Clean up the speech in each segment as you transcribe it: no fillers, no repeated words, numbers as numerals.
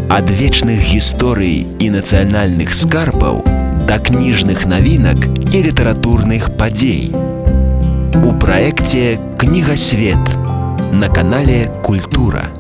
Ад вечных гісторый і нацыянальных скарбаў да кніжных навінак і літаратурных падзей. У праекце «Кнігасвет» на канале «Культура».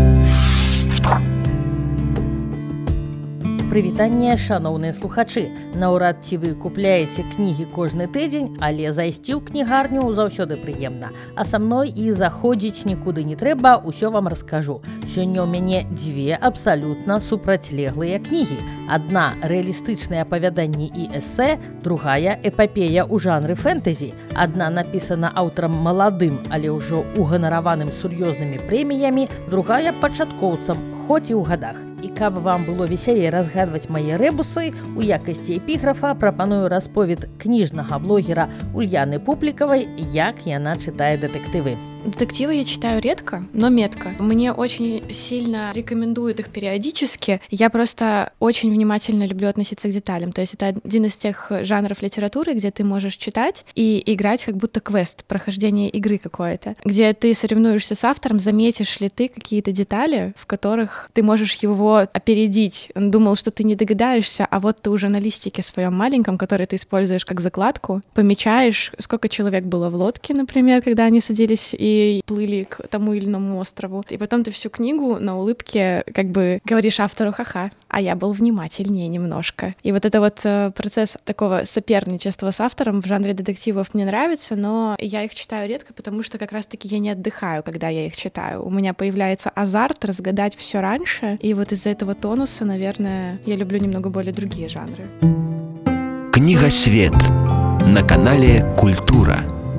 Прывітанне, шаноўныя слухачы. Наўрад ці вы купляеце кнігі кожны тыдзень, але зайсці ў кнігарню заўсёды прыемна. А са мной і заходзіць нікуды не трэба, усё вам раскажу. Сёння ў мяне дзве абсалютна супрацьлеглыя кнігі. Адна рэалістычныя апавяданні і эсэ, другая эпапея ў жанры фэнтэзі. Адна напісана аўтарам маладым, але ўжо уганараваным сур'ёзнымі прэміямі, другая пачаткоўцам, хоць і ў гадах. І каб вам было весялей разгадваць мае рэбусы, у якасці эпіграфа прапаную расповед кніжнага блогера Ульяны Пуплікавай, як яна чытае дэтэктывы. Детективы я читаю редко, но метко. Мне очень сильно рекомендуют их периодически. Я просто очень внимательно люблю относиться к деталям. То есть это один из тех жанров литературы, где ты можешь читать и играть как будто квест, прохождение игры какое-то, где ты соревнуешься с автором, заметишь ли ты какие-то детали, в которых ты можешь его опередить. Он думал, что ты не догадаешься, а вот ты уже на листике своем маленьком, который ты используешь как закладку, помечаешь, сколько человек было в лодке, например, когда они садились и плыли к тому или иному острову. И потом ты всю книгу на улыбке как бы говоришь автору: ха-ха, а я был внимательнее немножко. И вот это вот процесс такого соперничества с автором в жанре детективов мне нравится, но я их читаю редко, потому что как раз-таки я не отдыхаю, когда я их читаю. У меня появляется азарт разгадать все раньше, и вот из-за этого тонуса, наверное, я люблю немного более другие жанры. Кнігасвет на канале «Культура».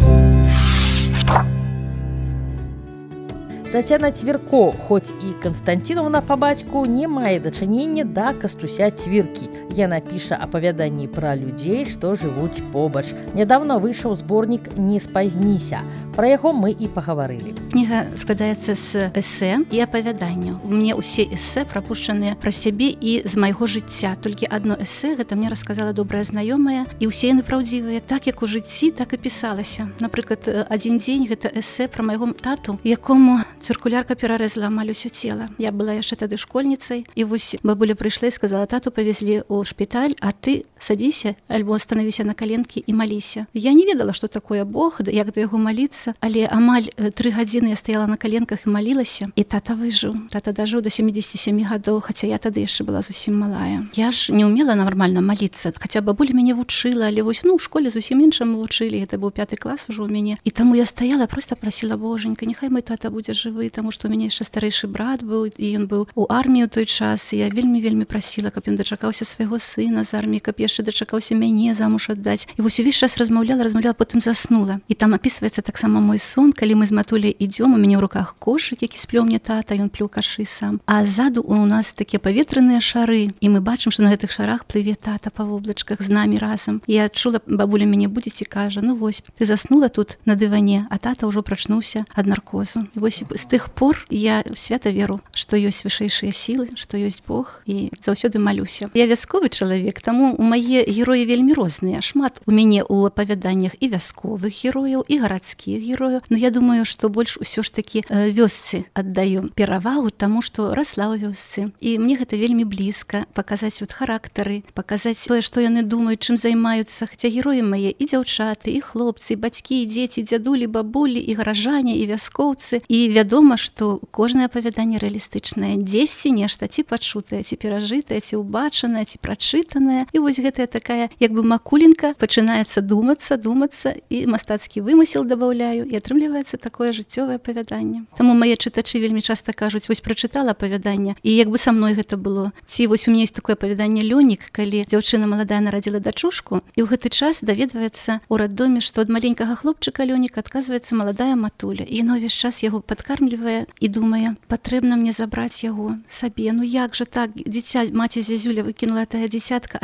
Тацяна Цвірко, хоць і Канстанціновна па бацьку, не мае дачынення да Кастуся Цвіркі. Яна піша апавяданні пра людзей, што жывуць побач. Нядаўна выйшаў зборнік «Не спазніся». Пра яго мы і пагаварылі. Кніга складаецца з эсэ і апавяданняў. У мяне ўсе эсэ прапушчаныя пра сябе і з майго жыцця. Толькі адно эсэ, гэта мне расказала добрая знаёмая, і ўсе яны праўдзівыя. Так, як у жыцці, так і пісалася. Напрыклад, адзін дзень гэта эсэ пра майго тату, якому цыркулярка перарэзала амаль усё цела. Я была яшчэ тады школьніцай, і вось бабуля прыйшла і сказала: тату павезлі ў шпіталь, а ты садзіся альбо станавіся на каленкі і маліся. Я не ведала, што такое Бог, як да яго маліцца, але амаль 3 гадзіны я стаяла на каленках і малілася, і тата выжыў. Тата дажыў до 77 гадоў, хаця я тады яшчэ была зусім малая. Я ж не ўмела нармальна маліцца, хаця бабуля мяне вучыла, але вось ў школе зусім іншаму вучылі, гэта быў 5 клас ужо ў мяне. І таму я стаяла, проста прасіла: Божанька, няхай мой тата будзе жывы, таму што ў мяне яшчэ старэйшы брат быў, і ён быў у арміі ў той час, і я вельмі прасіла, каб ён дачакаўся свайго сына з арміі, каб яшчэ дачакаўся мяне замуж аддаць. І вось увесь час размаўляла, потым заснула. І там апісваецца таксама мой сон, калі мы з матуляй ідзём, у мяне ў руках кошык, які сплёў мне тата, ён плёў кашы сам. А ззаду у нас такія паветраныя шары, і мы бачым, што на гэтых шарах плыве тата па воблачках з намі разам. Я адчула, бабуля мяне будзіць і кажа: ну вось, ты заснула тут на дыване, а тата ўжо прачнуўся ад наркозу. І вось з тых пор я свята веру, што ёсць вышэйшыя сілы, што ёсць Бог, і заўсёды малюся. Я вясковы чалавек, таму мае героі вельмі розныя. Шмат у мяне ў апавяданнях і вясковых герояў, і гарадскіх герояў. Но я думаю, што больш усё ж такі вёсцы аддаю перавагу таму, што расла ў вёсцы. І мне гэта вельмі блізка, паказаць вот характары, паказаць тое, што яны думаюць, чым займаюцца. Хаця героі мае і дзяўчаты, і хлопцы, і бацькі, і дзеці, дзядулі, бабулі, і гаражане, і вяскоўцы. І вядома, што кожнае апавяданне рэалістычнае. Дзесьці нешта ці пачутае, ці перажытае, ці ўбачанае, ці прачытанае. І вось гэтая такая, як бы макулінка, пачынаецца думацца, і мастацкі вымысел дабаўляю, і атрымліваецца такое жыццёвае апавяданне. Таму мае чытачы вельмі часта кажуць: вось прачытала апавяданне, і як бы са мной гэта было. Ці вось у мяне ёсць такое апавяданне «Лёнік», калі дзяўчына маладая нарадзіла дачушку, і ў гэты час даведваецца ў раддоме, што ад маленькага хлопчыка Лёніка адказваецца маладая матуля, і яна ўвесь час яго падкармлівае і думае: патрэбна мне забраць яго сабе. Ну як жа так, дзіця, маці Зязюля выкінула тая дзіцятка, а я забяру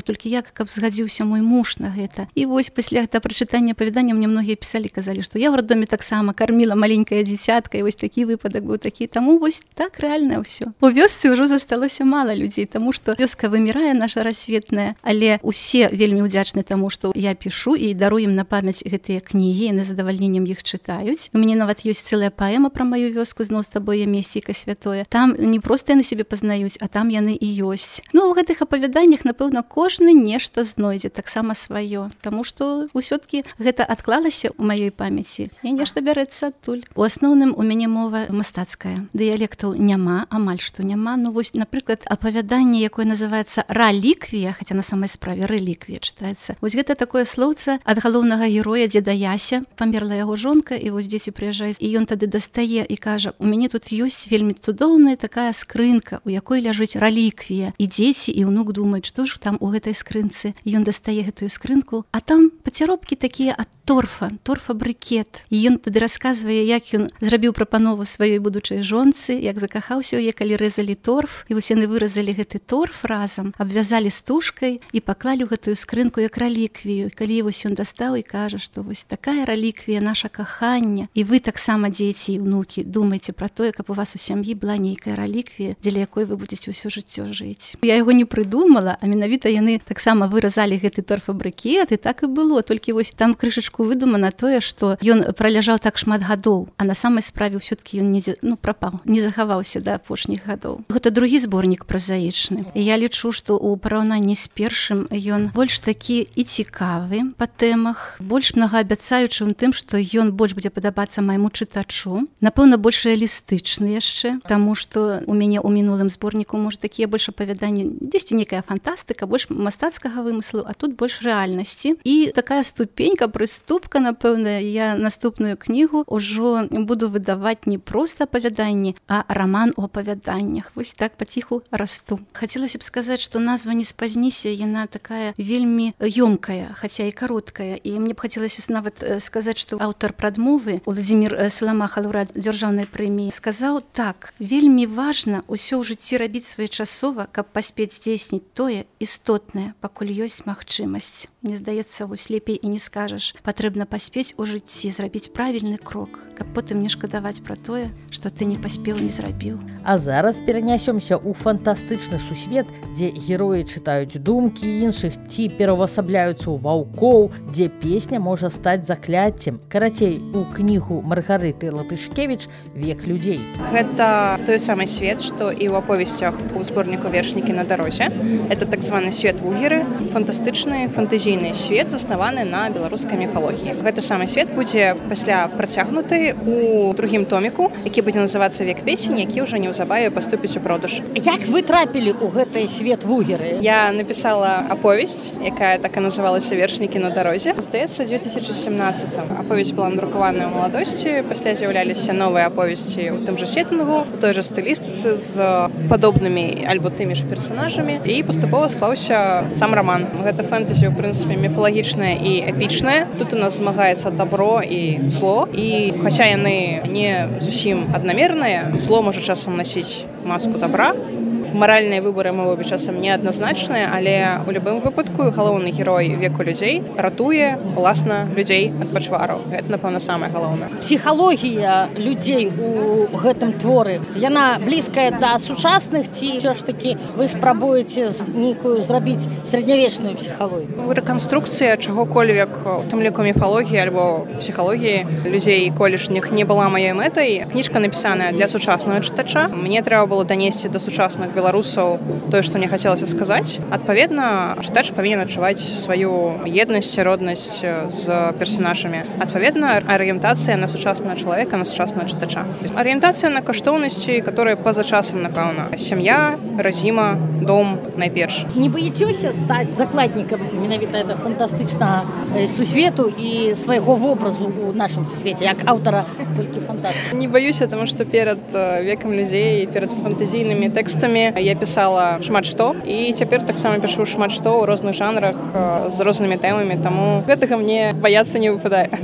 толькі як, каб згадзіўся мой муж на гэта. І вось пасля гэта прачытання апавядання мне многія пісалі, казалі, што я ў роддоме таксама карміла маленькае дзіцятка, і вось такі выпадак быў такі. Таму вось так рэальна ўсё. У вёсцы ўжо засталося мала людзей, таму што вёска вымірае наша рассветная, але усе вельмі ўдзячны таму, што я пішу і дарую ім на памяць гэтыя кнігі, яны з задавальненнем іх чытаюць. У мяне нават ёсць цэлая паэма пра маю вёску «Зноў з табой месціка святое». Там не проста яны сябе пазнаюць, а там яны і ёсць. Ну, у гэтых апавяданнях, напэўна, кожны нешта знойдзе таксама сваё, таму што ўсё-ткі гэта адклалася ў маёй памяці і нешта бярэцца адтуль. У асноўным у мяне мова мастацкая. Дыялектаў няма, амаль што няма. Ну вось, напрыклад, апавяданне, якое называецца «Раліквія», хаця на самай справе «рэліквія» чытаецца. Вось гэта такое слоўца ад галоўнага героя дзеда Яся. Памерла яго жонка, і вось дзеці прыязджаюць, і ён тады дастае і кажа: «У мяне тут ёсць вельмі цудоўная такая скрынка, у якой ляжыць раліквія». І дзеці і ўнук думаюць, што ж там у гэтай скрынцы. І ён дастае гэтую скрынку, а там пацяробкі такія ад торфа-брыкет. І ён тады расказвае, як ён зрабіў прапанову сваёй будучай жонцы, як закахаўся ў яе, калі рэзалі торф. І вось яны выразалі гэты торф разам, абвязалі стужкай і паклалі ў гэтую скрынку як раліквію. І калі вось ён дастаў і кажа, што вось такая раліквія наша кахання, і вы таксама, дзеці і ўнукі, думайце пра тое, каб у вас у сям'і была нейкая раліквія, дзеля якой вы будзеце ўсё жыццё жыць. Я яго не прыдумала, а менавіта яны таксама выразалі гэты торфабрыкет, і так і было. Толькі вось там крышачку выдумана тое, што ён праляжаў так шмат гадоў, а на самай справе ўсё-ткі ён недзе, прапаў, не захаваўся да апошніх гадоў. Гэта другі зборнік празаічны. І я лічу, што ў параўнанні з першым ён больш такі і цікавы па тэмах, больш многаабяцаючы ў тым, што ён больш будзе падабацца майму чытачу. Напэўна, больш рэалістычны яшчэ, таму што у мяне ў мінулым зборніку, можа, такія больш апавяданні, дзесьці некая фантастыка, больш мастацкага вымыслу, а тут больш рэальнасці. І такая ступенька, прыступка, напэўна, я наступную кнігу ўжо буду выдаваць не проста апавяданні, а раман у апавяданнях. Вось так паціху расту. Хацелася б сказаць, што назва «Не спазніся», яна такая вельмі ёмкая, хаця і кароткая. І мне б хацелася нават сказаць, што аўтар прадмовы Уладзімір Саламаха, лаўрэат дзяржаўнай прэміі, сказаў так: «Вельмі важна ўсё ў жыцці рабіць своечасова, каб паспець здзейсніць тое істотнае, пакуль ёсць магчымасць». Мне здаецца, вось лепей і не скажаш. Патрэбна паспець у жыцці, зрабіць правільны крок, каб потым не шкадаваць пра тое, што ты не паспеў, не зрабіў. А зараз перанясёмся ў фантастычны сусвет, дзе героі чытаюць думкі іншых ці пераўвасабляюцца ў ваўкоў, дзе песня можа стаць закляццем. Карацей, у кнігу Маргарыты Латышкевіч «Век людзей». Гэта той самы свет, што і ў аповесцях у зборніку «Вершнікі на дарозе». Это так званы свет Вугеры, фантастычны, фантазійны свет, заснаваны на беларускай міфалогіі. Гэты самы свет будзе пасля працягнуты ў другім томіку, які будзе называцца «Век песень», які ўжо неўзабаве паступіць у продаж. Як вы трапілі ў гэты свет Вугеры? Я напісала аповесць, якая так і называлася «Вершнікі на дарозе». Здаецца, 2017-м. Аповесць была надрукаваная ў маладосці, пасля з'яўляліся новыя аповесці ў тым жа сеттынгу, у той жа стылістыцы з падобнымі альбо тымі ж персанажамі, і паступова склаўся сам раман. Гэта фэнтэзі, у прынцыпе, міфалагічнае і эпічнае. Тут у нас змагаецца добро і зло, і хаця яны не зусім аднамерныя, зло можа часам насіць маску добра. Маральныя выбары могуць часам неадназначныя, але ў любым выпадку галоўны герой «Веку людзей» ратуе, уласна, людзей ад пачвараў. Гэта, напэўна, самае галоўнае. Псіхалогія людзей у гэтым творы, яна блізкая да сучасных, ці ўсё ж такі вы спрабуеце нейкую зрабіць сярэднявечную псіхалогію? Рэканструкцыя чаго-кольвек, у тым ліку міфалогіі альбо псіхалогіі людзей колішніх не была маёй мэтай. Кніжка напісаная для сучаснага чытача. Мне трэба было данесці да сучасных беларусаў тое, што мне хацелася сказаць. Адпаведна, чытач павінен адчуваць сваю еднасць, роднасць з персанажамі. Адпаведна, арыентацыя на сучаснага чалавека, на сучаснага чытача. Арыентацыя на каштоўнасці, которые па-за часам, напэўна. Сям'я, радзіма, дом найперш. Не баецёся стаць закладнікам менавіта гэта фантастычнага сусвету і свайго вобразу ў нашым сусвеце, як аўтара толькі фантастыкі? Не баюся, таму што перад «Векам людзей», перад фантазійнымі тэкстамі я пісала шмат што, і цяпер таксама пішу шмат што ў розных жанрах з рознымі тэмамі, таму гэтага мне баяцца не выпадае.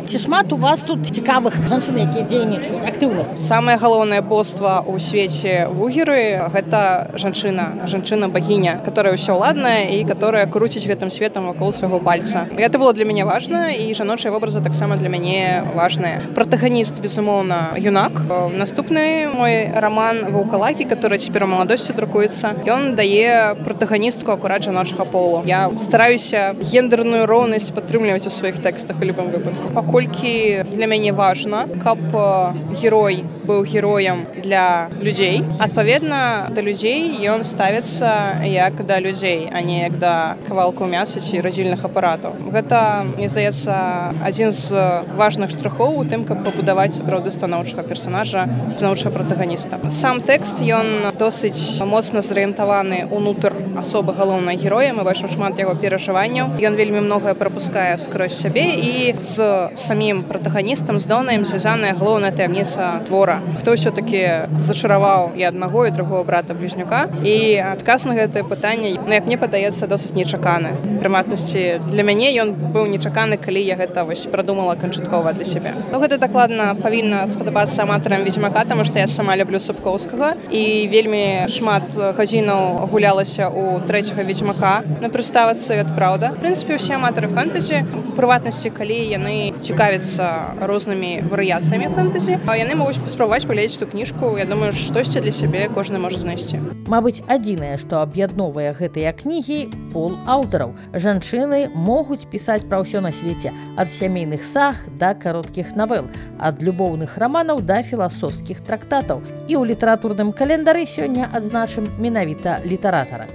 Ці шмат у вас тут цікавых жанчын, якія дзейнічаюць актыўных? Самае галоўнае боства ў свеце вугеры — гэта жанчына-багіня, которая ўсеўладная і которая круціць гэтым светам вакол свайго пальца. Гэта было для мяне важна, і жаночыя вобразы таксама для мяне важныя. Протагоніст, безумоўна, юнак. Наступны мой роман «Ваўкалакі», который цяпер у маладосці друкуецца, ён дае протагоністку акурат жаночага полу. Я стараюся гендерную роўнасць падтрымліваць у сваіх тэкстах у любым выпадку. Паколькі для мяне важна, каб герой быў героем для людзей. Адпаведна, да людзей ён ставіцца як да людзей, а не як да кавалкаў мяса ці радзільных апаратаў. Гэта, мне здаецца, адзін з важных штрыхоў у тым, каб пабудаваць сапраўды станоўчага персонажа, станоўчага протагоніста. Сам тэкст, ён досыць моцна зарыентаваны ўнутр асобы галоўнага героя. Мы бачым шмат яго перажыванняў. Ён вельмі многае прапускае скрозь сябе, і з самім протагоністам, з Донаем, звязаная галоўная таямніца твора. Хто ўсё-такі зачараваў і аднаго, і другого брата-блізнюка. І адказ на гэтае пытанне, як мне падаецца, досыць нечаканы. Прыматнасці, для мяне ён быў нечаканы, калі я гэта прадумала канчаткова для сябе. Гэта дакладна павінна спадабацца аматарам «Ведзьмака», таму што я сама люблю Сапкоўскага, і вельмі шмат гадзінаў гулялася ў трэцяга «Ведзьмака» на прыставацы, гэта праўда. В прынцыпе, усе аматары фэнтэзі, у прыватнасці, калі яны цікавяцца рознымі варыяцыямі фэнтэзі, яны могуць паспрабаваць паглядзець ту кніжку. Я думаю, штосьці для сябе кожны можа знайсці. Мабыць, адзінае, што аб'ядноўвае гэтыя кнігі — пол аўтараў. Жанчыны могуць пісаць пра ўсё на свеце, ад сямейных саг да кароткіх навел, ад любоўных раманаў да філасофскіх трактатаў. І ў літаратурным календары сёння адзначым менавіта літаратарак.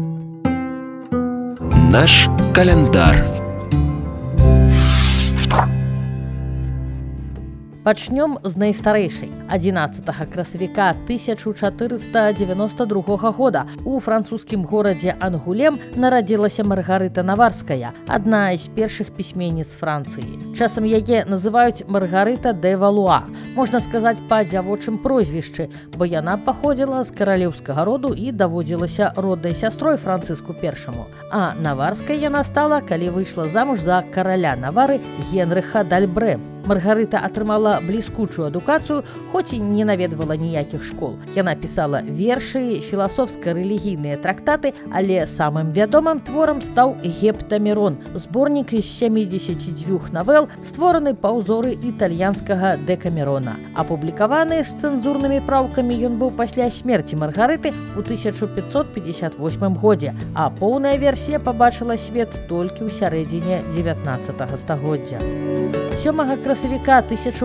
Наш календар. Пачнём з найстарэйшай. 11 красавіка 1492 года у французскім горадзе Ангулем нарадзілася Маргарыта Наварская, адна з першых пісьменніц Францыі. Часам яе называюць Маргарыта де Валуа. Можна сказаць, па дзявочым прозвішчы, бо яна паходзіла з каралеўскага роду і даводзілася роднай сястрой Францыску I. А Наварскай яна стала, калі выйшла замуж за караля Навары Генрыха д'Альбрэ. Маргарыта атрымала бліскучую адукацыю, хоць і не наведвала ніякіх школ. Яна пісала вершы, філасофска-рэлігійныя трактаты, але самым вядомым творам стаў «Гептамерон», зборнік з 72 навел, створаны па ўзоры італьянскага Дэкамерона. Апублікаваны з цэнзурнымі праўкамі ён быў пасля смерці Маргарыты ў 1558 годзе, а поўная версія пабачыла свет толькі ў сярэдзіне 19 стагоддзя. 7 красавіка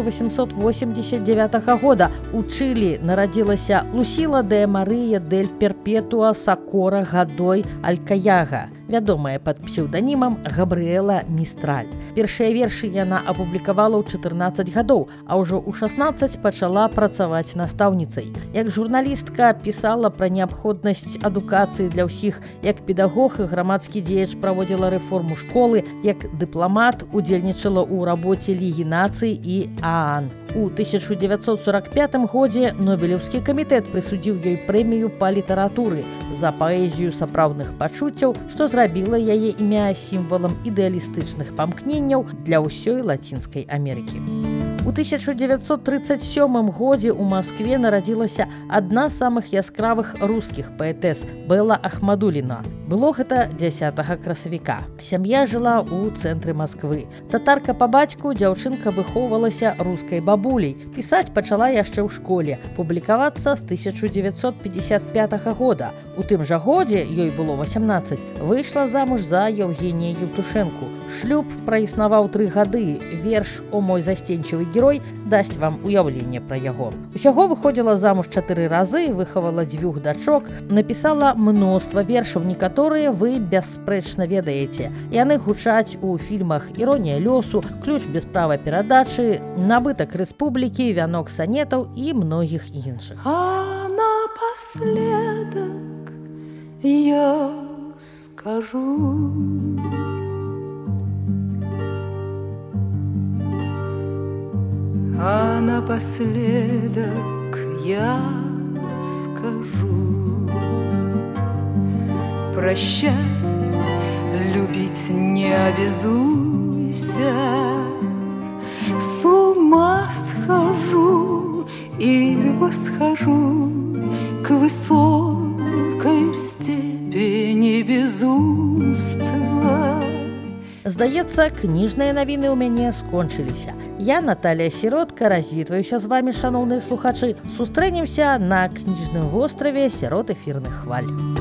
1889 года у Чылі нарадзілася Лусіла де Марыя дель Перпетуа Сакора Гадой Алькаяга, вядомая пад псеўданімам Габрыэла Містраль. Першыя вершы яна апублікавала ў 14 гадоў, а ўжо ў 16 пачала працаваць настаўніцай. Як журналістка пісала пра неабходнасць адукацыі для ўсіх, як педагог і грамадскі дзеяч праводзіла рэформу школы, як дыпламат удзельнічала ў рабоце Лігі нацый і ААН. У 1945 годзе Нобелеўскі камітэт прысудзіў ёй прэмію па літаратуры за паэзію сапраўдных пачуццяў, што зрабіла яе імя сімвалам ідэалістычных памкненняў для ўсёй Лацінскай Амерыкі. У 1937 годзе ў Маскве нарадзілася адна з самых яскравых рускіх паэтэс Бэла Ахмадуліна. Было гэта 10 красавіка. Сям'я жыла ў цэнтры Масквы. Татарка па бацьку, дзяўчынка выхоўвалася рускай бабуляй. Пісаць пачала яшчэ ў школе. Публікавацца з 1955 года. У тым жа годзе, ёй было 18, выйшла замуж за Евгенія Евтушенку. Шлюб праіснаваў 3 гады. Верш «О мой застенчивый герой» дасць вам уяўленне пра яго. Усяго выходзіла замуж 4 разы, выхавала 2 дачок, напісала мноства вершаў, некаторыя вы бясспрэчна ведаеце. Яны гучаць у фільмах «Іронія лёсу», «Ключ без права перадачы», «Набытак рэспублікі», «Вянок санетаў» і многіх іншых. А напоследок я скажу, а напоследок я скажу: прощай, любить не обязуйся, восхожу к высокой степени безумства. Здаецца, кніжныя навіны ў мяне скончыліся. Я, Наталія Сіротка, развітваюся з вами, шаноўныя слухачы. Сустрэнемся на кніжным востраве сярод эфірных хваль.